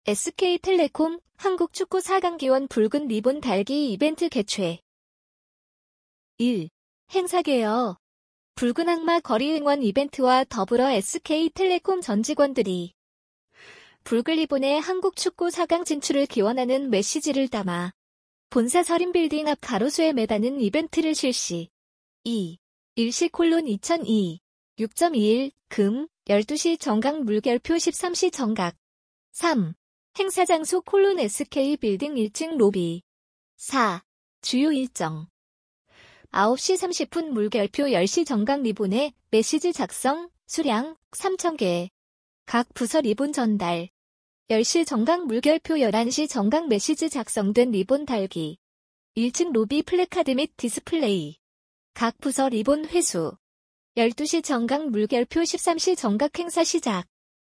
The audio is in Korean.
SK텔레콤 한국축구 4강 기원 붉은 리본 달기 이벤트 개최. 1. 행사 개요. 붉은 악마 거리 응원 이벤트와 더불어 SK텔레콤 전 직원들이 붉은 리본의 한국축구 4강 진출을 기원하는 메시지를 담아 본사 서린빌딩 앞 가로수에 매다는 이벤트를 실시. 2. 일시:2002 6.21 금 12시 정각 물결표 13시 정각. 3. 행사 장소 SK 빌딩 1층 로비. 4. 주요 일정 9시 30분 물결표 10시 정각 리본에 메시지 작성, 수량 3,000개. 각 부서 리본 전달. 10시 정각 물결표 11시 정각 메시지 작성된 리본 달기. 1층 로비 플래카드 및 디스플레이. 각 부서 리본 회수. 12시 정각 물결표 13시 정각 행사 시작.